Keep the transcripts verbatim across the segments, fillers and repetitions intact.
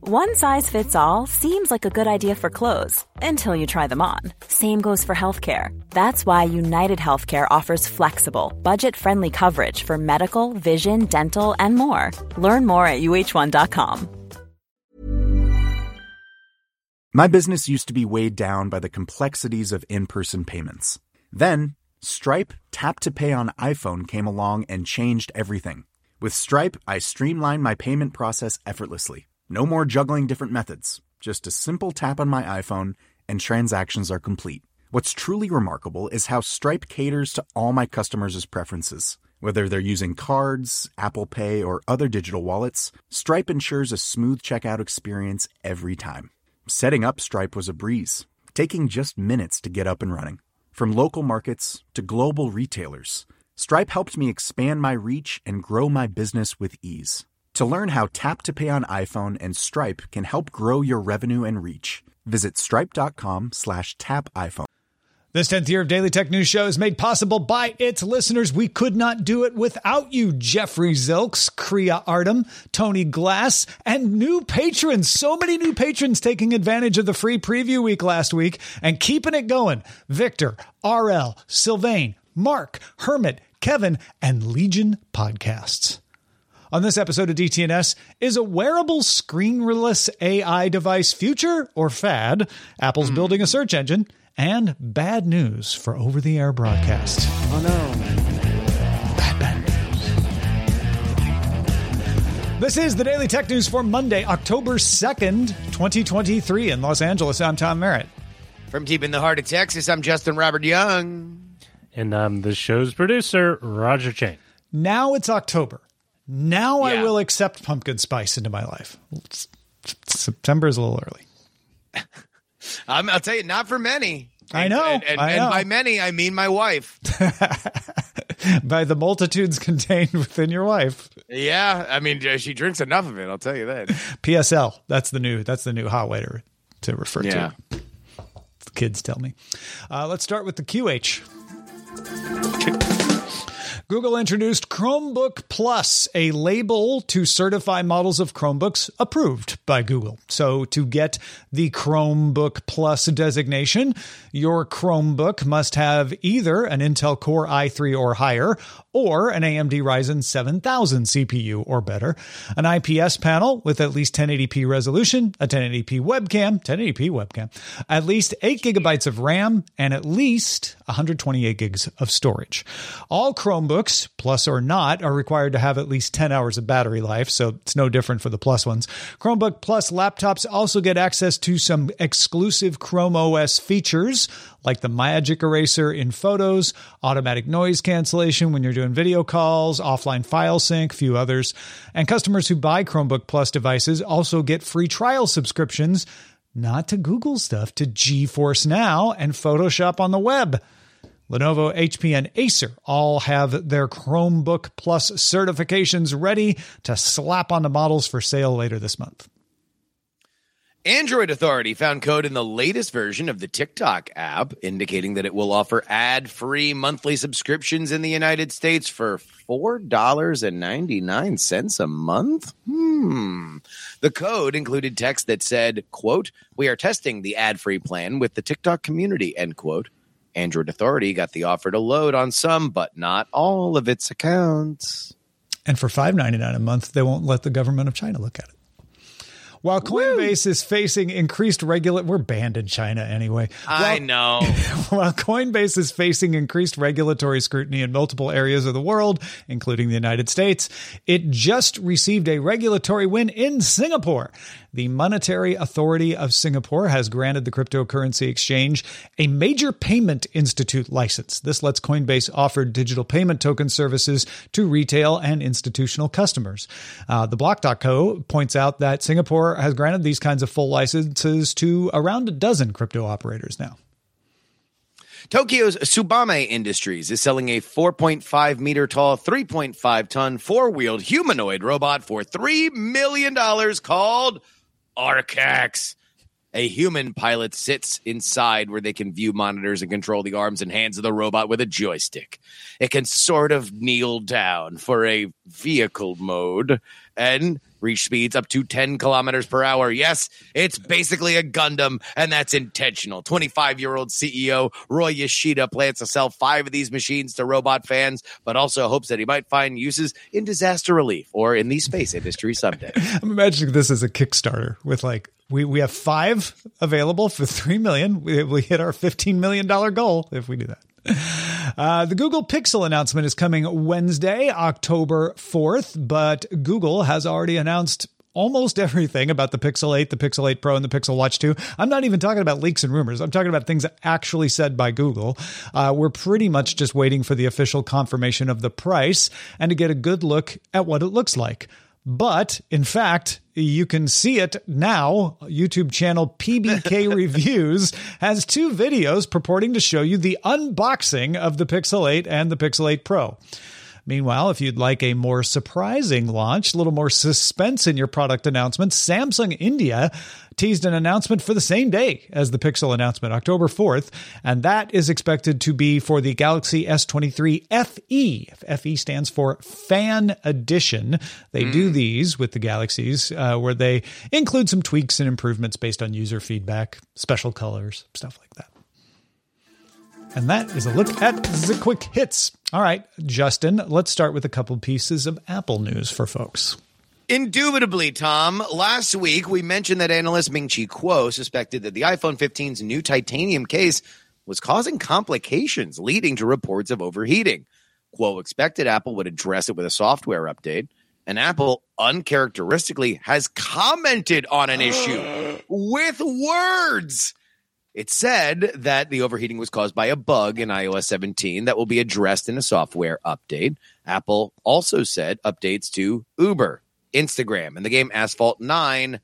One size fits all seems like a good idea for clothes until you try them on. Same goes for healthcare. That's why United Healthcare offers flexible, budget-friendly coverage for medical, vision, dental, and more. Learn more at U H one dot com. My business used to be weighed down by the complexities of in-person payments. Then, Stripe Tap to Pay on iPhone came along and changed everything. With Stripe, I streamlined my payment process effortlessly. No more juggling different methods. Just a simple tap on my iPhone and transactions are complete. What's truly remarkable is how Stripe caters to all my customers' preferences. Whether they're using cards, Apple Pay, or other digital wallets, Stripe ensures a smooth checkout experience every time. Setting up Stripe was a breeze, taking just minutes to get up and running. From local markets to global retailers, Stripe helped me expand my reach and grow my business with ease. To learn how Tap to Pay on iPhone and Stripe can help grow your revenue and reach, visit stripe.com slash tap iPhone. This tenth year of Daily Tech News Show is made possible by its listeners. We could not do it without you, Jeffrey Zilks, Kriya Artem, Tony Glass, and new patrons. So many new patrons taking advantage of the free preview week last week and keeping it going. Victor, R L, Sylvain, Mark, Hermit, Kevin, and Legion Podcasts. On this episode of D T N S, is a wearable screenless A I device future or fad? Apple's mm. building a search engine, and bad news for over-the-air broadcast. Oh, no. Bad, bad news. This is the Daily Tech News for Monday, October second, twenty twenty-three. In Los Angeles, I'm Tom Merritt. From deep in the heart of Texas, I'm Justin Robert Young. And I'm the show's producer, Roger Chain. Now it's October. Now Yeah. I will accept pumpkin spice into my life. September is a little early. Um, I'll tell you, not for many. I know. And, and, I and know. by many, I mean my wife. By the multitudes contained within your wife. Yeah, I mean, she drinks enough of it. I'll tell you that. P S L. That's the new. That's the new hot way to, to refer Yeah. to. The kids tell me. Uh, let's start with the Q H. Google introduced Chromebook Plus, a label to certify models of Chromebooks approved by Google. So to get the Chromebook Plus designation, your Chromebook must have either an Intel Core i three or higher, or an A M D Ryzen seven thousand C P U or better, an I P S panel with at least ten eighty p resolution, a ten eighty p webcam, ten eighty p webcam, at least eight gigabytes of RAM, and at least one hundred twenty-eight gigs of storage. All Chromebooks, Plus or not, are required to have at least ten hours of battery life, so it's no different for the Plus ones. Chromebook Plus laptops also get access to some exclusive Chrome O S features, like the Magic Eraser in Photos, automatic noise cancellation when you're doing video calls, offline file sync, a few others. And customers who buy Chromebook Plus devices also get free trial subscriptions, not to Google stuff, to GeForce Now and Photoshop on the web. Lenovo, H P, and Acer all have their Chromebook Plus certifications ready to slap on the models for sale later this month. Android Authority found code in the latest version of the TikTok app indicating that it will offer ad-free monthly subscriptions in the United States for four dollars and ninety-nine cents a month. Hmm. The code included text that said, quote, "We are testing the ad-free plan with the TikTok community," end quote. Android Authority got the offer to load on some, but not all of its accounts. And for five dollars and ninety-nine cents a month, they won't let the government of China look at it. While Coinbase Woo. is facing increased regula- we're banned in China anyway. I While, know. While Coinbase is facing increased regulatory scrutiny in multiple areas of the world, including the United States, it just received a regulatory win in Singapore. The Monetary Authority of Singapore has granted the cryptocurrency exchange a Major Payment Institute license. This lets Coinbase offer digital payment token services to retail and institutional customers. Uh, the Block dot co points out that Singapore has granted these kinds of full licenses to around a dozen crypto operators now. Tokyo's Tsubame Industries is selling a four point five meter tall, three point five ton, four-wheeled humanoid robot for three million dollars called Arcax. A human pilot sits inside where they can view monitors and control the arms and hands of the robot with a joystick. It can sort of kneel down for a vehicle mode and reach speeds up to ten kilometers per hour. Yes, it's basically a Gundam, and that's intentional. twenty-five-year-old C E O Roy Yoshida plans to sell five of these machines to robot fans, but also hopes that he might find uses in disaster relief or in the space industry someday. I'm imagining this as a Kickstarter with like, we, we have five available for three million dollars. We, we hit our fifteen million dollars goal if we do that. Uh, the Google Pixel announcement is coming Wednesday, October fourth, but Google has already announced almost everything about the Pixel eight, the Pixel eight Pro, and the Pixel Watch two. I'm not even talking about leaks and rumors. I'm talking about things actually said by Google. Uh, we're pretty much just waiting for the official confirmation of the price and to get a good look at what it looks like. But, in fact, you can see it now. YouTube channel P B K Reviews has two videos purporting to show you the unboxing of the Pixel eight and the Pixel eight Pro. Meanwhile, if you'd like a more surprising launch, a little more suspense in your product announcement, Samsung India teased an announcement for the same day as the Pixel announcement, October fourth, and that is expected to be for the Galaxy S twenty-three F E. F E stands for Fan Edition. They mm. do these with the Galaxies, uh, where they include some tweaks and improvements based on user feedback, special colors, stuff like that. And that is a look at the quick hits. All right, Justin, let's start with a couple pieces of Apple news for folks. Indubitably, Tom. Last week, we mentioned that analyst Ming-Chi Kuo suspected that the iPhone fifteen's new titanium case was causing complications, leading to reports of overheating. Kuo expected Apple would address it with a software update, and Apple uncharacteristically has commented on an issue with words. It said that the overheating was caused by a bug in i O S seventeen that will be addressed in a software update. Apple also said updates to Uber, Instagram, and the game Asphalt nine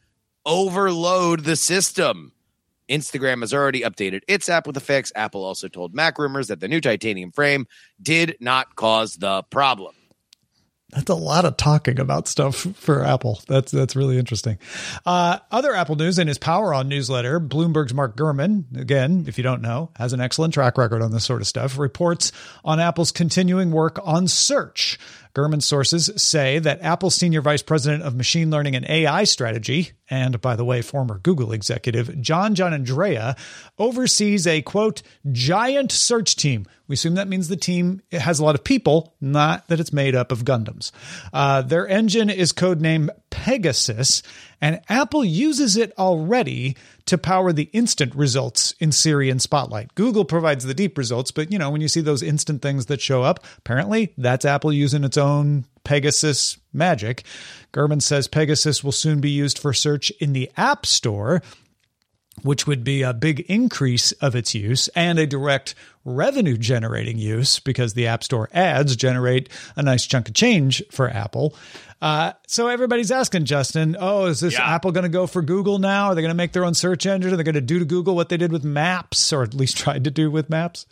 overload the system. Instagram has already updated its app with a fix. Apple also told Mac Rumors that the new titanium frame did not cause the problem. That's a lot of talking about stuff for Apple. That's that's really interesting. Uh, other Apple news in his Power On newsletter, Bloomberg's Mark Gurman, again, if you don't know, has an excellent track record on this sort of stuff, reports on Apple's continuing work on search. Gurman's sources say that Apple's senior vice president of machine learning and A I strategy, and by the way, former Google executive, John Giannandrea, oversees a, quote, giant search team. We assume that means the team has a lot of people, not that it's made up of Gundams. Uh, their engine is codenamed Pegasus, and Apple uses it already to power the instant results in Siri and Spotlight. Google provides the deep results, but, you know, when you see those instant things that show up, apparently that's Apple using its own Pegasus magic. Gurman says Pegasus will soon be used for search in the App Store, which would be a big increase of its use and a direct revenue generating use because the App Store ads generate a nice chunk of change for Apple. Uh, so everybody's asking, Justin, oh, is this yeah. Apple going to go for Google now? Are they going to make their own search engine? Are they going to do to Google what they did with Maps, or at least tried to do with Maps?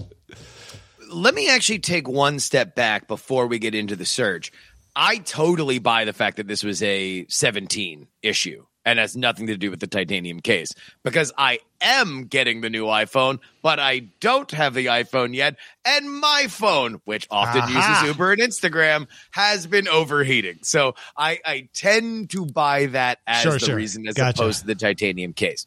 Let me actually take one step back before we get into the search. I totally buy the fact that this was a seventeen issue and has nothing to do with the titanium case, because I am getting the new iPhone, but I don't have the iPhone yet. And my phone, which often Aha. uses Uber and Instagram, has been overheating. So I, I tend to buy that as sure, the sure. reason as Gotcha. opposed to the titanium case.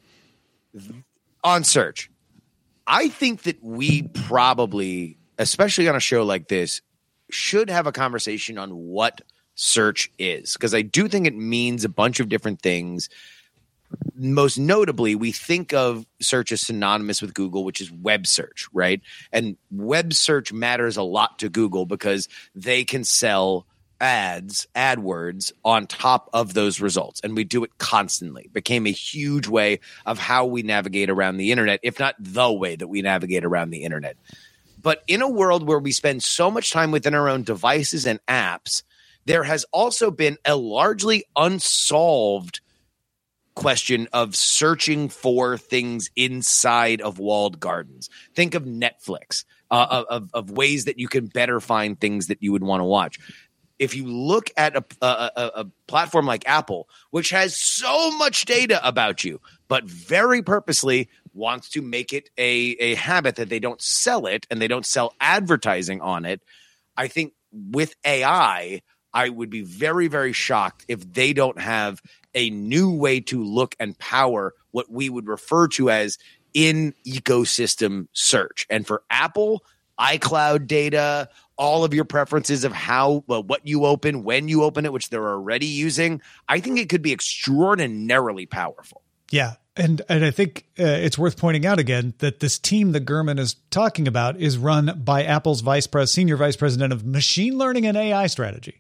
On search, I think that we probably, especially on a show like this, should have a conversation on what search is, because I do think it means a bunch of different things. Most notably, we think of search as synonymous with Google, which is web search, right? And web search matters a lot to Google because they can sell ads, AdWords on top of those results. And we do it constantly. It became a huge way of how we navigate around the internet, if not the way that we navigate around the internet. But in a world where we spend so much time within our own devices and apps, there has also been a largely unsolved question of searching for things inside of walled gardens. Think of Netflix, uh, of, of ways that you can better find things that you would want to watch. If you look at a, a, a platform like Apple, which has so much data about you, but very purposely wants to make it a, a habit that they don't sell it and they don't sell advertising on it, I think with A I, I would be very, very shocked if they don't have a new way to look and power what we would refer to as in ecosystem search. And for Apple, iCloud data, all of your preferences of how, well, what you open, when you open it, which they're already using, I think it could be extraordinarily powerful. Yeah. And and I think uh, it's worth pointing out again that this team that Gurman is talking about is run by Apple's vice pres, senior vice president of machine learning and A I strategy.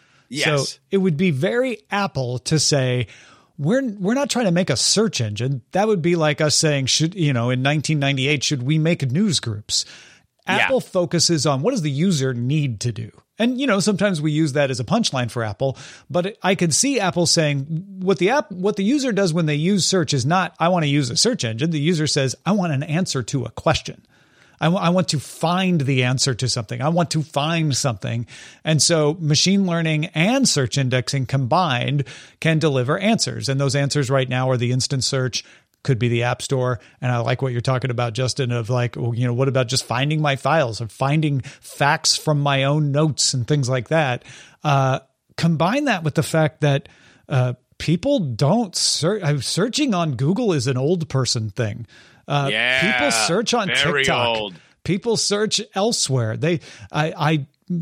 Yes. So it would be very Apple to say, we're we're not trying to make a search engine. That would be like us saying, should, you know, in nineteen ninety-eight, should we make news groups? Apple yeah. focuses on what does the user need to do. And, you know, sometimes we use that as a punchline for Apple, but I could see Apple saying what the app, what the user does when they use search is not, I want to use a search engine. The user says, I want an answer to a question. I, w- I want to find the answer to something. I want to find something. And so machine learning and search indexing combined can deliver answers. And those answers right now are the instant search, could be the App Store. And I like what you're talking about, Justin, of like, well, you know, what about just finding my files or finding facts from my own notes and things like that? Uh, combine that with the fact that uh, people don't search. Searching on Google is an old person thing. Uh, yeah, people search on TikTok. Old. People search elsewhere. They, I, I,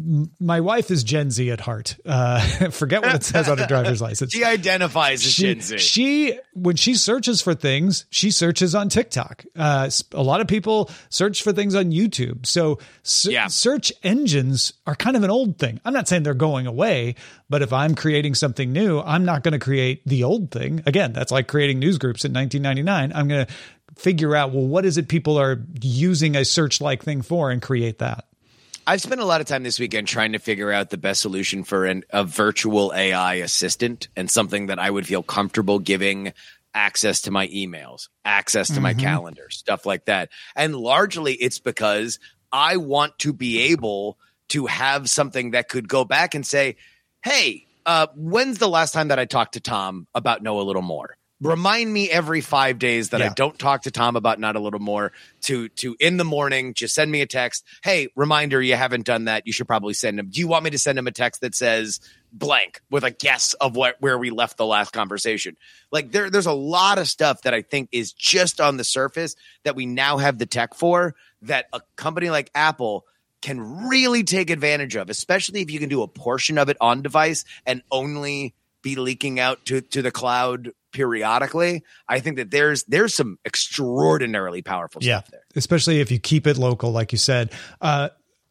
my wife is Gen Z at heart. Uh, forget what it says on her driver's license. She identifies as she, Gen Z. She, when she searches for things, she searches on TikTok. Uh, a lot of people search for things on YouTube. So s- yeah. search engines are kind of an old thing. I'm not saying they're going away, but if I'm creating something new, I'm not going to create the old thing. Again, that's like creating news groups in nineteen ninety-nine. I'm going to figure out, well, what is it people are using a search-like thing for and create that. I've spent a lot of time this weekend trying to figure out the best solution for an, a virtual A I assistant and something that I would feel comfortable giving access to my emails, access to mm-hmm. my calendar, stuff like that. And largely it's because I want to be able to have something that could go back and say, hey, uh, when's the last time that I talked to Tom about Know a Little More? Remind me every five days that yeah. I don't talk to Tom about Not a Little More to, to in the morning, just send me a text. Hey, reminder, you haven't done that. You should probably send him. Do you want me to send him a text that says blank with a guess of what, where we left the last conversation? Like there, there's a lot of stuff that I think is just on the surface that we now have the tech for that a company like Apple can really take advantage of, especially if you can do a portion of it on device and only be leaking out to, to the cloud periodically. I think that there's there's some extraordinarily powerful yeah, stuff there. Especially if you keep it local, like you said. Uh,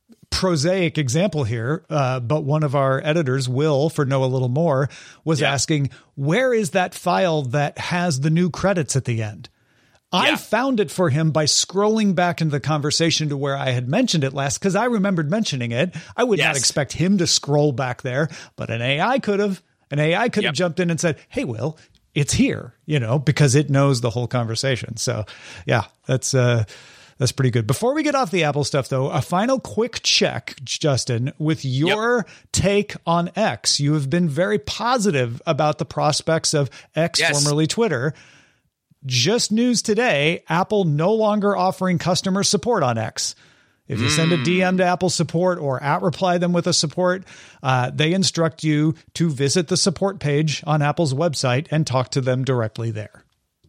prosaic example here, uh, but one of our editors, Will, for Know a Little More, was yeah. asking, where is that file that has the new credits at the end? I yeah. found it for him by scrolling back into the conversation to where I had mentioned it last, because I remembered mentioning it. I would yes. not expect him to scroll back there, but an A I could have. An A I could yep. have jumped in and said, hey, Will, it's here, you know, because it knows the whole conversation. So, yeah, that's uh, that's pretty good. Before we get off the Apple stuff, though, a final quick check, Justin, with your yep. take on X. You have been very positive about the prospects of X, yes. formerly Twitter. Just news today, Apple no longer offering customer support on X. If you send a D M to Apple support or at reply them with a support, uh, they instruct you to visit the support page on Apple's website and talk to them directly there.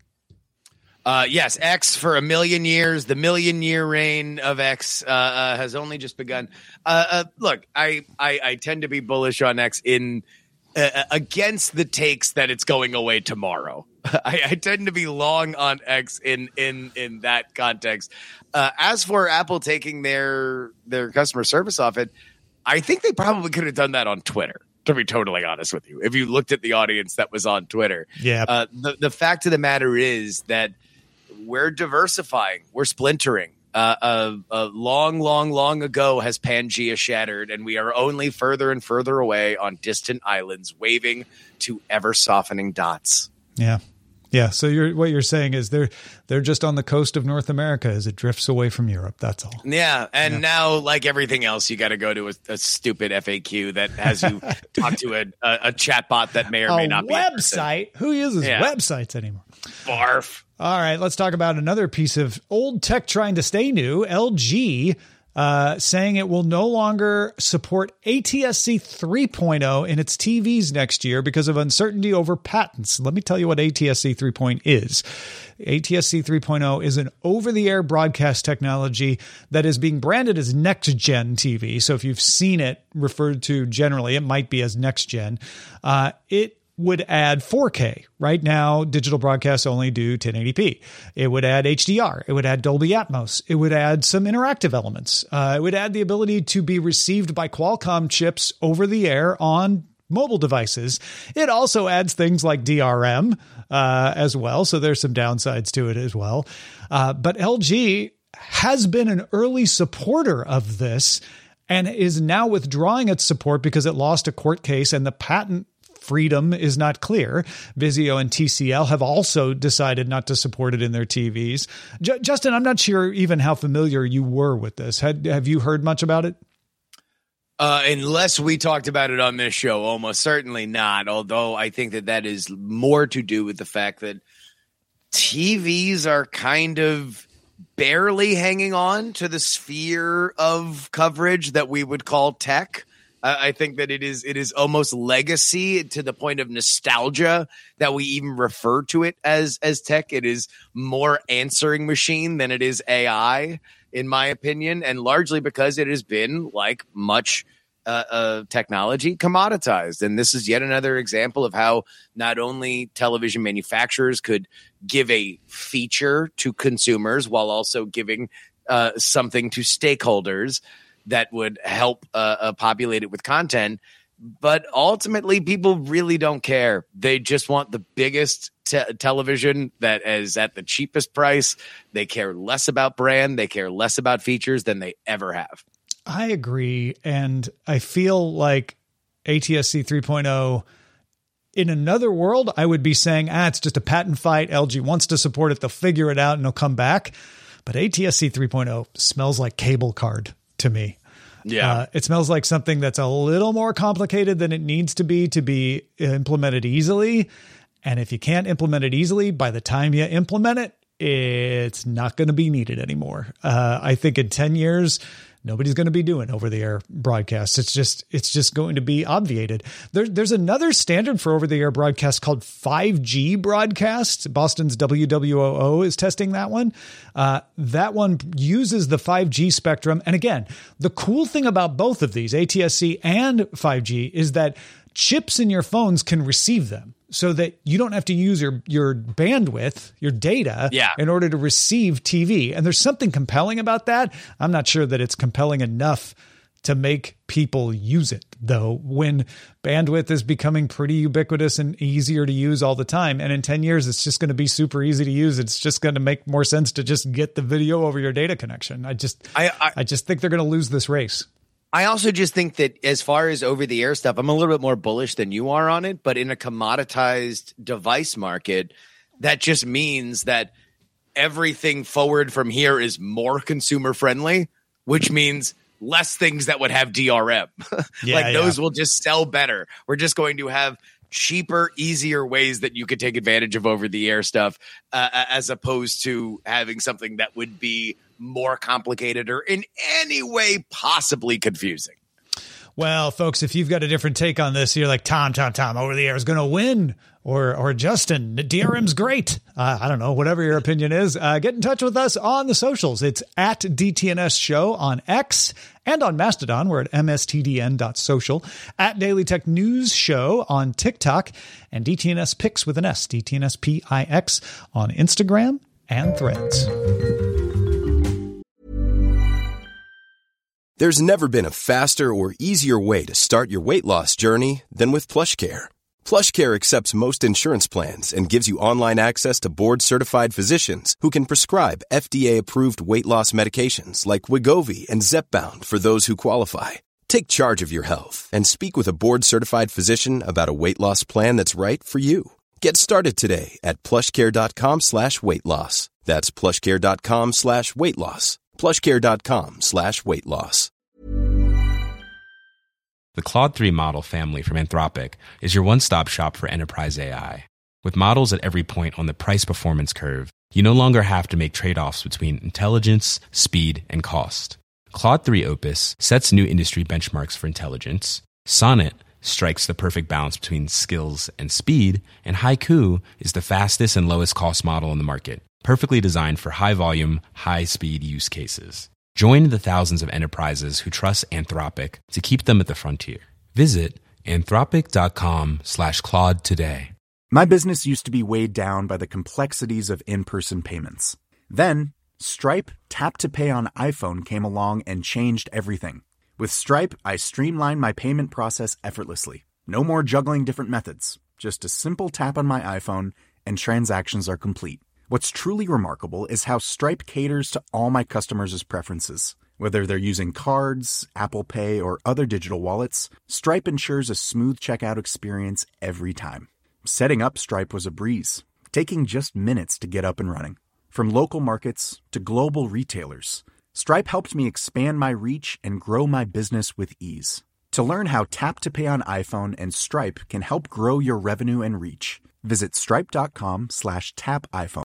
Uh, yes, X for a million years. The million year reign of X uh, uh, has only just begun. Uh, uh, look, I, I I tend to be bullish on X in uh, against the takes that it's going away tomorrow. I, I tend to be long on X in in in that context. Uh, as for Apple taking their their customer service off it, I think they probably could have done that on Twitter, to be totally honest with you. If you looked at the audience that was on Twitter. Yeah. Uh, the, the fact of the matter is that we're diversifying. We're splintering. Uh, uh, uh, long, long, long ago has Pangea shattered, and we are only further and further away on distant islands, waving to ever-softening dots. Yeah. Yeah, so you're, what you're saying is they're they're just on the coast of North America as it drifts away from Europe. That's all. Yeah, and yeah. now, like everything else, you got to go to a, a stupid F A Q that has you talk to a, a, a chatbot that may or a may not be a website. Who uses yeah. websites anymore? Barf. All right, let's talk about another piece of old tech trying to stay new. L G uh, saying it will no longer support A T S C three point oh in its T Vs next year because of uncertainty over patents. Let me tell you what A T S C three point oh is. A T S C three point oh is an over-the-air broadcast technology that is being branded as next-gen T V. So if you've seen it referred to generally, it might be as next-gen. Uh, it would add four K. Right now, digital broadcasts only do ten eighty p. It would add H D R. It would add Dolby Atmos. It would add some interactive elements. Uh, it would add the ability to be received by Qualcomm chips over the air on mobile devices. It also adds things like D R M uh, as well. So there's some downsides to it as well. Uh, but L G has been an early supporter of this and is now withdrawing its support because it lost a court case and the patent freedom is not clear. Vizio and T C L have also decided not to support it in their T Vs. J- Justin, I'm not sure even how familiar you were with this. Had, have you heard much about it? Uh, unless we talked about it on this show, almost certainly not. Although I think that that is more to do with the fact that T Vs are kind of barely hanging on to the sphere of coverage that we would call tech. I think that it is it is almost legacy to the point of nostalgia that we even refer to it as as tech. It is more answering machine than it is A I, in my opinion, and largely because it has been, like much uh, uh, technology, commoditized. And this is yet another example of how not only television manufacturers could give a feature to consumers while also giving uh, something to stakeholders that would help uh, uh, populate it with content. But ultimately, people really don't care. They just want the biggest te- television that is at the cheapest price. They care less about brand. They care less about features than they ever have. I agree. And I feel like A T S C three point oh, in another world, I would be saying, ah, it's just a patent fight. L G wants to support it. They'll figure it out and they'll come back. But A T S C three point oh smells like cable card to me. Yeah. Uh, it smells like something that's a little more complicated than it needs to be to be implemented easily. And if you can't implement it easily, by the time you implement it, it's not going to be needed anymore. Uh, I think in ten years, nobody's going to be doing over-the-air broadcasts. It's just it's just going to be obviated. There, there's another standard for over-the-air broadcast called five G broadcast. Boston's W W O O is testing that one. Uh, that one uses the five G spectrum. And again, the cool thing about both of these, A T S C and five G, is that chips in your phones can receive them. So that you don't have to use your, your bandwidth, your data, yeah. in order to receive T V. And there's something compelling about that. I'm not sure that it's compelling enough to make people use it, though, when bandwidth is becoming pretty ubiquitous and easier to use all the time. And in ten years, it's just going to be super easy to use. It's just going to make more sense to just get the video over your data connection. I just, I, I, I just think they're going to lose this race. I also just think that as far as over-the-air stuff, I'm a little bit more bullish than you are on it. But in a commoditized device market, that just means that everything forward from here is more consumer-friendly, which means less things that would have D R M. Yeah, like those yeah. will just sell better. We're just going to have cheaper, easier ways that you could take advantage of over-the-air stuff uh, as opposed to having something that would be more complicated or in any way possibly confusing. Well, folks, if you've got a different take on this, you're like, Tom, Tom, Tom, over the air is going to win. Or, or Justin, D R M's great. Uh, I don't know, whatever your opinion is. Uh, get in touch with us on the socials. It's at D T N S Show on X and on Mastodon. We're at m s t d n dot social. At Daily Tech News Show on TikTok. And D T N S Pix with an S, D T N S P I X on Instagram and Threads. There's never been a faster or easier way to start your weight loss journey than with PlushCare. PlushCare accepts most insurance plans and gives you online access to board-certified physicians who can prescribe F D A-approved weight loss medications like Wegovy and Zepbound for those who qualify. Take charge of your health and speak with a board-certified physician about a weight loss plan that's right for you. Get started today at plushcare.com slash weight loss. That's plushcare.com slash weight loss. plushcare.com slash weight loss. The Claude three model family from Anthropic is your one-stop shop for enterprise A I. With models at every point on the price-performance curve, you no longer have to make trade-offs between intelligence, speed, and cost. Claude three Opus sets new industry benchmarks for intelligence. Sonnet strikes the perfect balance between skills and speed. And Haiku is the fastest and lowest cost model in the market, perfectly designed for high volume, high speed use cases. Join the thousands of enterprises who trust Anthropic to keep them at the frontier. Visit anthropic.com slash Claude today. My business used to be weighed down by the complexities of in-person payments. Then, Stripe Tap to Pay on iPhone came along and changed everything. With Stripe, I streamlined my payment process effortlessly. No more juggling different methods. Just a simple tap on my iPhone and transactions are complete. What's truly remarkable is how Stripe caters to all my customers' preferences. Whether they're using cards, Apple Pay, or other digital wallets, Stripe ensures a smooth checkout experience every time. Setting up Stripe was a breeze, taking just minutes to get up and running. From local markets to global retailers, Stripe helped me expand my reach and grow my business with ease. To learn how Tap to Pay on iPhone and Stripe can help grow your revenue and reach, visit stripe.com slash tap iPhone.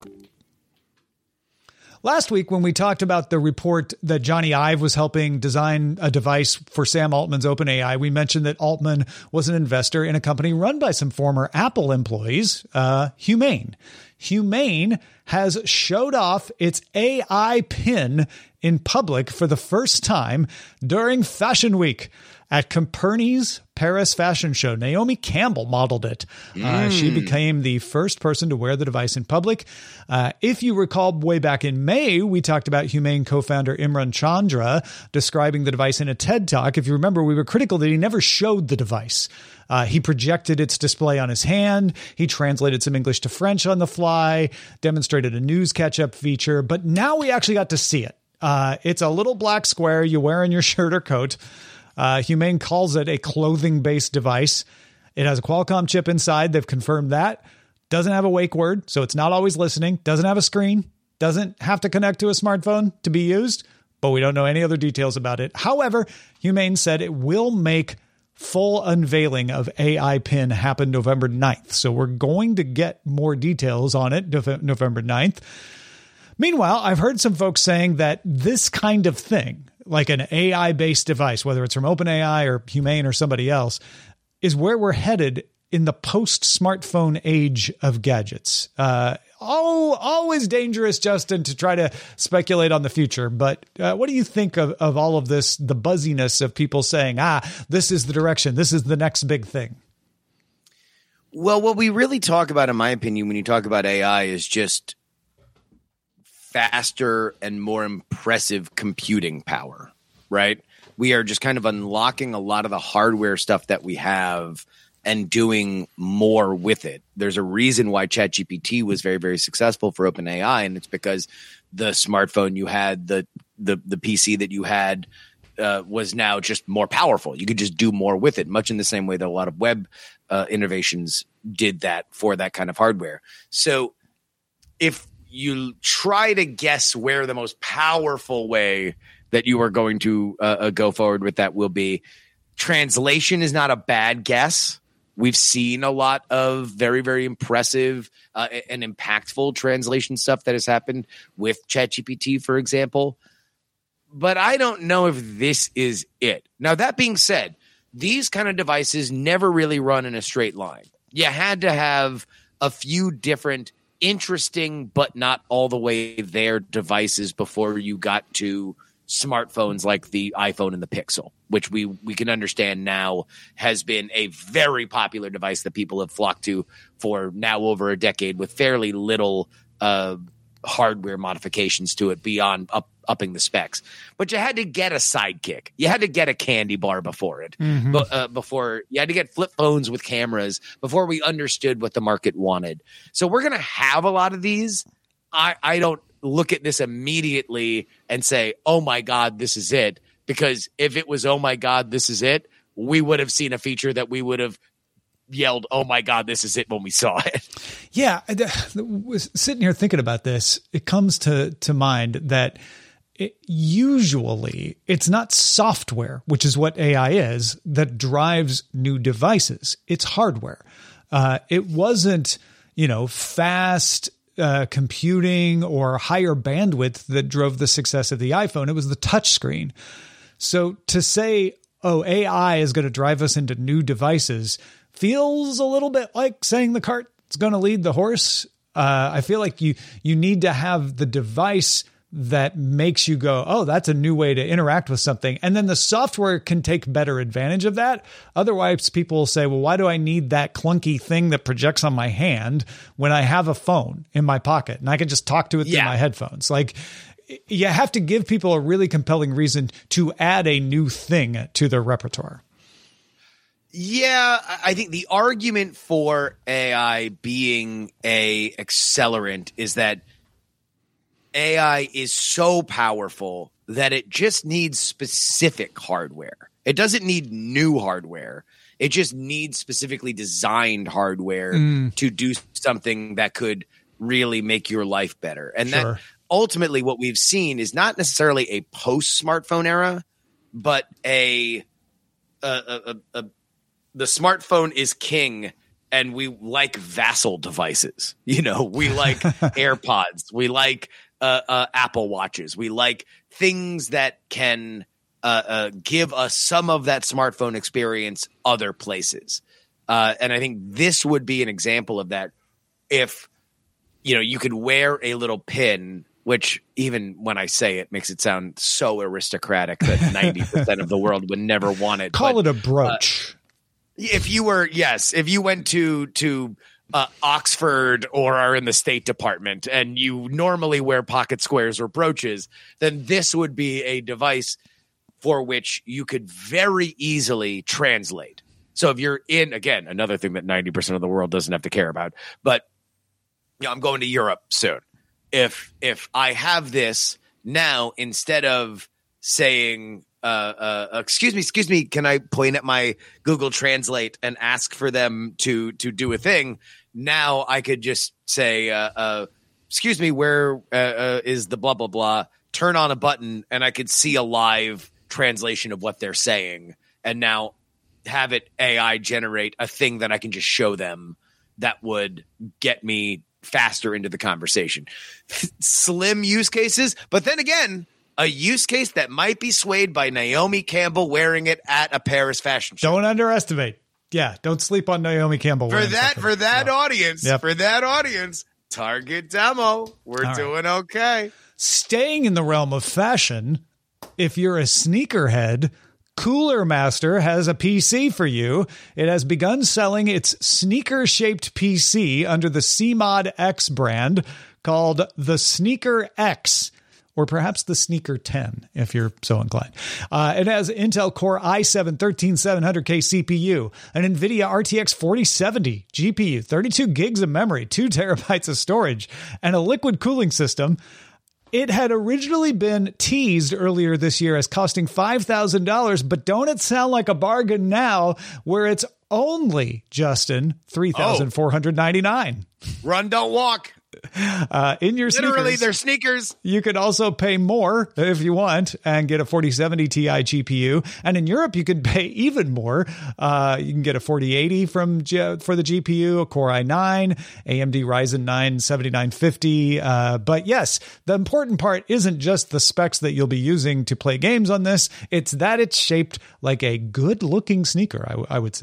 Last week, when we talked about the report that Johnny Ive was helping design a device for Sam Altman's OpenAI, we mentioned that Altman was an investor in a company run by some former Apple employees, uh, Humane. Humane has showed off its A I pin in public for the first time during Fashion Week. At Coperni's Paris fashion show, Naomi Campbell modeled it. Mm. Uh, she became the first person to wear the device in public. Uh, if you recall, way back in May, we talked about Humane co-founder Imran Chandra describing the device in a TED Talk. If you remember, we were critical that he never showed the device. Uh, he projected its display on his hand. He translated some English to French on the fly, demonstrated a news catch-up feature. But now we actually got to see it. Uh, it's a little black square you wear in your shirt or coat. Uh, Humane calls it a clothing-based device. It has a Qualcomm chip inside. They've confirmed that. Doesn't have a wake word, so it's not always listening. Doesn't have a screen. Doesn't have to connect to a smartphone to be used, but we don't know any other details about it. However, Humane said it will make full unveiling of A I Pin happen November ninth. So we're going to get more details on it November ninth. Meanwhile, I've heard some folks saying that this kind of thing, like an A I-based device, whether it's from OpenAI or Humane or somebody else, is where we're headed in the post-smartphone age of gadgets. Uh, oh, always dangerous, Justin, to try to speculate on the future. But uh, what do you think of, of all of this, the buzziness of people saying, ah, this is the direction, this is the next big thing? Well, what we really talk about, in my opinion, when you talk about A I is just faster and more impressive computing power, right? We are just kind of unlocking a lot of the hardware stuff that we have and doing more with it. There's a reason why ChatGPT was very, very successful for OpenAI, and it's because the smartphone you had, the the the P C that you had uh, was now just more powerful. You could just do more with it, much in the same way that a lot of web uh, innovations did that for that kind of hardware. So if you try to guess where the most powerful way that you are going to uh, uh, go forward with that will be, translation is not a bad guess. We've seen a lot of very, very impressive uh, and impactful translation stuff that has happened with ChatGPT, for example. But I don't know if this is it. Now, that being said, these kind of devices never really run in a straight line. You had to have a few different interesting but not all the way there devices before you got to smartphones like the iPhone and the Pixel, which we we can understand now has been a very popular device that people have flocked to for now over a decade with fairly little uh, hardware modifications to it beyond up, upping the specs. But you had to get a Sidekick. You had to get a candy bar before it. Mm-hmm. But, uh, before you had to get flip phones with cameras before we understood what the market wanted. So we're going to have a lot of these. I, I don't look at this immediately and say, oh my God, this is it. Because if it was, oh my God, this is it, we would have seen a feature that we would have yelled, oh my God, this is it when we saw it. Yeah. Sitting here thinking about this, it comes to, to mind that it, usually it's not software, which is what A I is, that drives new devices. It's hardware. Uh, it wasn't, you know, fast uh, computing or higher bandwidth that drove the success of the iPhone. It was the touchscreen. So to say, oh, A I is going to drive us into new devices feels a little bit like saying the cart's going to lead the horse. Uh, I feel like you you need to have the device that makes you go, oh, that's a new way to interact with something. And then the software can take better advantage of that. Otherwise, people will say, well, why do I need that clunky thing that projects on my hand when I have a phone in my pocket and I can just talk to it yeah. through my headphones? Like, you have to give people a really compelling reason to add a new thing to their repertoire. Yeah, I think the argument for A I being a accelerant is that A I is so powerful that it just needs specific hardware. It doesn't need new hardware. It just needs specifically designed hardware mm. to do something that could really make your life better. And sure. that ultimately what we've seen is not necessarily a post-smartphone era, but a, a, a, a, a the smartphone is king. And we like vassal devices. You know, we like AirPods. We like uh, uh, Apple Watches. We like things that can uh, uh, give us some of that smartphone experience other places. Uh, and I think this would be an example of that. If, you know, you could wear a little pin, which even when I say it makes it sound so aristocratic that ninety percent of the world would never want it. Call but, it a brooch. Uh, If you were, yes, if you went to to uh, Oxford or are in the State Department and you normally wear pocket squares or brooches, then this would be a device for which you could very easily translate. So if you're in, again, another thing that ninety percent of the world doesn't have to care about, but you know, I'm going to Europe soon. If if I have this now, instead of saying, Uh, uh, excuse me, excuse me. Can I point at my Google Translate and ask for them to to do a thing? Now I could just say, uh, uh, excuse me, where uh, uh, is the blah, blah, blah? Turn on a button and I could see a live translation of what they're saying. And now have it A I generate a thing that I can just show them that would get me faster into the conversation. Slim use cases. But then again, a use case that might be swayed by Naomi Campbell wearing it at a Paris fashion show. Don't underestimate. Yeah, don't sleep on Naomi Campbell. For that, something. for that no. audience, yep. for that audience, target demo. We're All doing right. okay. Staying in the realm of fashion, if you're a sneakerhead, Cooler Master has a P C for you. It has begun selling its sneaker-shaped P C under the C Mod X brand called the Sneaker X. Or perhaps the Sneaker ten, if you're so inclined. Uh, it has Intel Core i seven thirteen seven hundred K C P U, an NVIDIA R T X forty seventy G P U, thirty-two gigs of memory, two terabytes of storage, and a liquid cooling system. It had originally been teased earlier this year as costing five thousand dollars, but don't it sound like a bargain now where it's only, Justin, three thousand four hundred ninety-nine dollars. Run, don't walk. Uh, in your Literally, sneakers, they're sneakers. You could also pay more if you want and get a forty seventy Ti G P U. And in Europe, you could pay even more. Uh, you can get a forty eighty from G- for the G P U, a Core i nine, A M D Ryzen nine seventy-nine fifty. Uh, but yes, the important part isn't just the specs that you'll be using to play games on this. It's that it's shaped like a good-looking sneaker, I, w- I would say.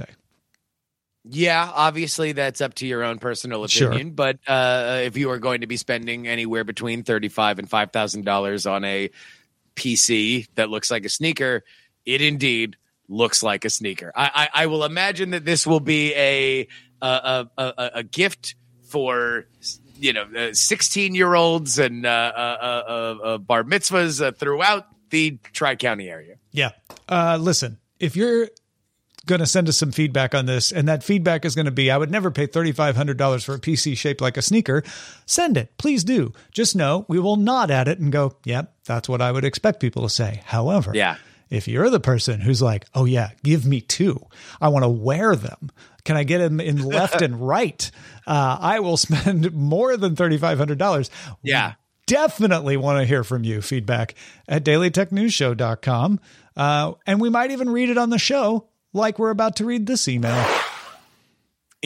Yeah, obviously that's up to your own personal opinion. Sure. But uh, if you are going to be spending anywhere between thirty-five and five thousand dollars on a P C that looks like a sneaker, it indeed looks like a sneaker. I, I, I will imagine that this will be a a, a, a, a gift for you know sixteen year olds and uh, uh, uh, uh, bar mitzvahs uh, throughout the Tri-County area. Yeah. Uh, listen, if you're going to send us some feedback on this, and that feedback is going to be, I would never pay thirty-five hundred dollars for a P C shaped like a sneaker, send it. Please do. Just know we will nod at it and go, yep, that's what I would expect people to say. However, yeah. if you're the person who's like, oh yeah, give me two, I want to wear them. Can I get them in left and right? Uh, I will spend more than thirty-five hundred dollars. Yeah. Definitely want to hear from you. Feedback at daily tech news show dot com. Uh, and we might even read it on the show, like we're about to read this email.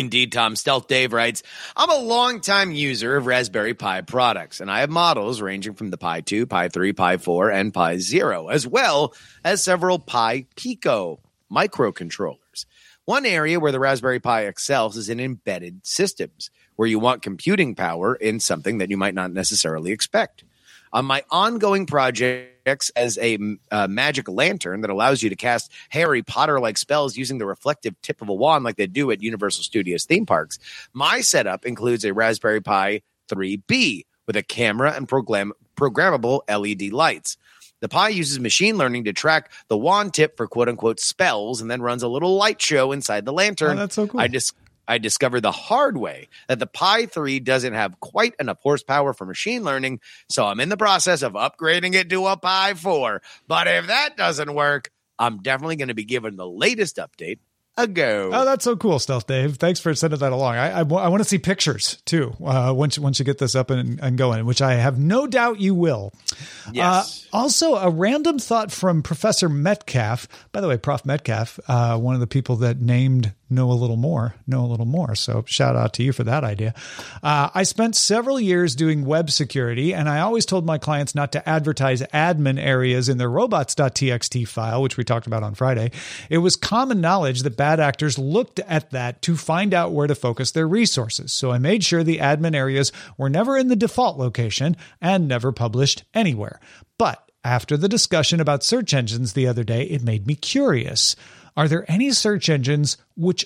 Indeed, Tom. Stealth Dave writes, I'm a longtime user of Raspberry Pi products, and I have models ranging from the Pi two, Pi three, Pi four, and Pi Zero, as well as several Pi Pico microcontrollers. One area where the Raspberry Pi excels is in embedded systems, where you want computing power in something that you might not necessarily expect. On my ongoing projects as a uh, magic lantern that allows you to cast Harry Potter-like spells using the reflective tip of a wand like they do at Universal Studios theme parks, my setup includes a Raspberry Pi three B with a camera and program- programmable L E D lights. The Pi uses machine learning to track the wand tip for quote-unquote spells and then runs a little light show inside the lantern. Oh, that's so cool. I just I discovered the hard way that the Pi three doesn't have quite enough horsepower for machine learning, so I'm in the process of upgrading it to a Pi four. But if that doesn't work, I'm definitely going to be giving the latest update a go. Oh, that's so cool, Stealth Dave. Thanks for sending that along. I, I, I want to see pictures, too, uh, once, once you get this up and, and going, which I have no doubt you will. Yes. Uh, also, a random thought from Professor Metcalf. By the way, Prof Metcalf, uh, one of the people that named Know a Little More, Know a Little More. So shout out to you for that idea. Uh, I spent several years doing web security, and I always told my clients not to advertise admin areas in their robots.txt file, which we talked about on Friday. It was common knowledge that bad actors looked at that to find out where to focus their resources. So I made sure the admin areas were never in the default location and never published anywhere. But after the discussion about search engines the other day, it made me curious. Are there any search engines which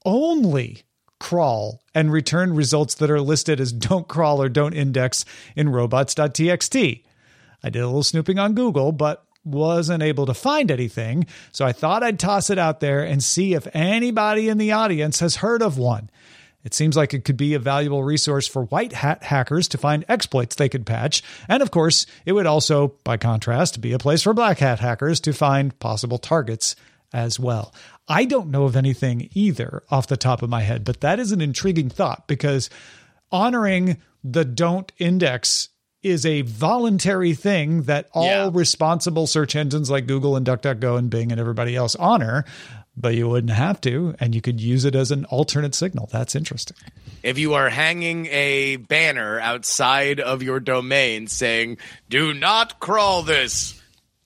only crawl and return results that are listed as don't crawl or don't index in robots.txt? I did a little snooping on Google, but wasn't able to find anything. So I thought I'd toss it out there and see if anybody in the audience has heard of one. It seems like it could be a valuable resource for white hat hackers to find exploits they could patch. And of course, it would also, by contrast, be a place for black hat hackers to find possible targets as well. I don't know of anything either off the top of my head, but that is an intriguing thought because honoring the don't index is a voluntary thing that all Yeah. responsible search engines like Google and DuckDuckGo and Bing and everybody else honor, but you wouldn't have to, and you could use it as an alternate signal. That's interesting. If you are hanging a banner outside of your domain saying, do not crawl this,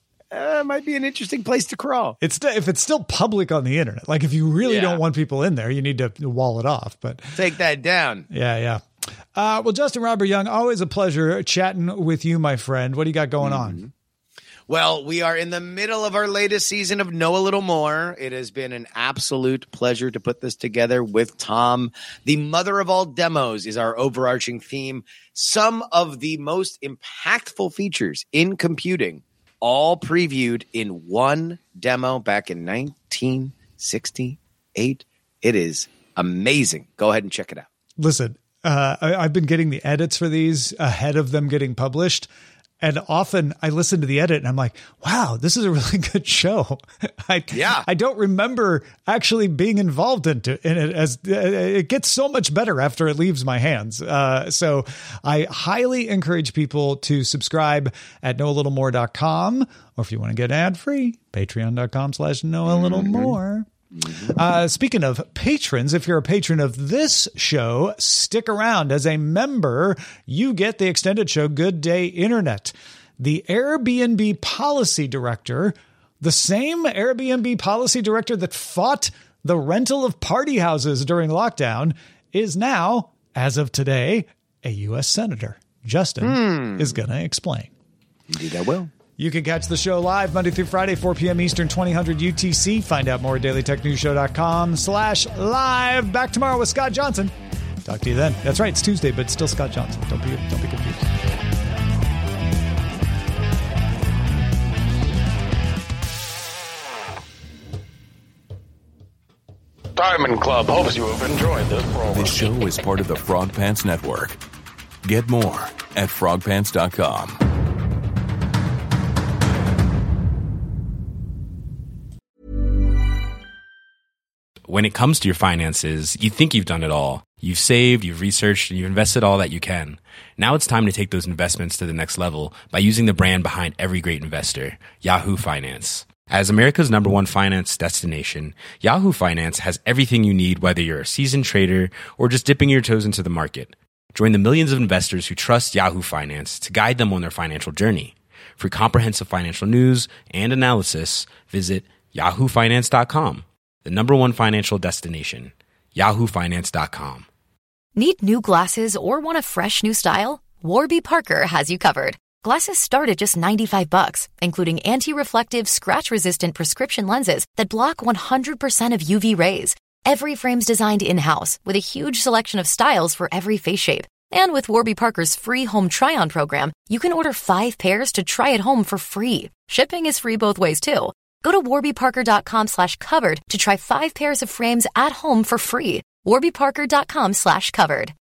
uh, might be an interesting place to crawl. It's st- if it's still public on the internet, like if you really Yeah. don't want people in there, you need to wall it off. But Take that down. yeah, yeah. Uh, well, Justin Robert Young, always a pleasure chatting with you, my friend. What do you got going Mm-hmm. on? Well, we are in the middle of our latest season of Know a Little More. It has been an absolute pleasure to put this together with Tom. The mother of all demos is our overarching theme. Some of the most impactful features in computing, all previewed in one demo back in nineteen sixty-eight. It is amazing. Go ahead and check it out. Listen, uh, I, I've been getting the edits for these ahead of them getting published. And often I listen to the edit and I'm like, wow, this is a really good show. I, Yeah. I don't remember actually being involved into, in it as uh, it gets so much better after it leaves my hands. Uh, so I highly encourage people to subscribe at know a little more dot com, or if you want to get ad free, patreon.com slash know a little more. Uh, speaking of patrons, if you're a patron of this show, stick around. As a member, you get the extended show Good Day Internet. The Airbnb policy director, the same Airbnb policy director that fought the rental of party houses during lockdown, is now, as of today, a U S senator. Justin is going to explain. Indeed, I will. You can catch the show live Monday through Friday, four p.m. Eastern, twenty hundred U T C. Find out more at daily tech news show dot com slash live. Back tomorrow with Scott Johnson. Talk to you then. That's right, it's Tuesday, but still Scott Johnson. Don't be, don't be confused. Diamond Club hopes you have enjoyed this program. This show is part of the Frog Pants Network. Get more at frog pants dot com. When it comes to your finances, you think you've done it all. You've saved, you've researched, and you've invested all that you can. Now it's time to take those investments to the next level by using the brand behind every great investor, Yahoo Finance. As America's number one finance destination, Yahoo Finance has everything you need, whether you're a seasoned trader or just dipping your toes into the market. Join the millions of investors who trust Yahoo Finance to guide them on their financial journey. For comprehensive financial news and analysis, visit yahoo finance dot com, the number one financial destination, yahoo finance dot com. Need new glasses or want a fresh new style? Warby Parker has you covered. Glasses start at just ninety-five bucks, including anti-reflective, scratch-resistant prescription lenses that block one hundred percent of U V rays. Every frame's designed in-house with a huge selection of styles for every face shape. And with Warby Parker's free home try-on program, you can order five pairs to try at home for free. Shipping is free both ways, too. Go to warby parker dot com slash covered to try five pairs of frames at home for free. warby parker dot com slash covered.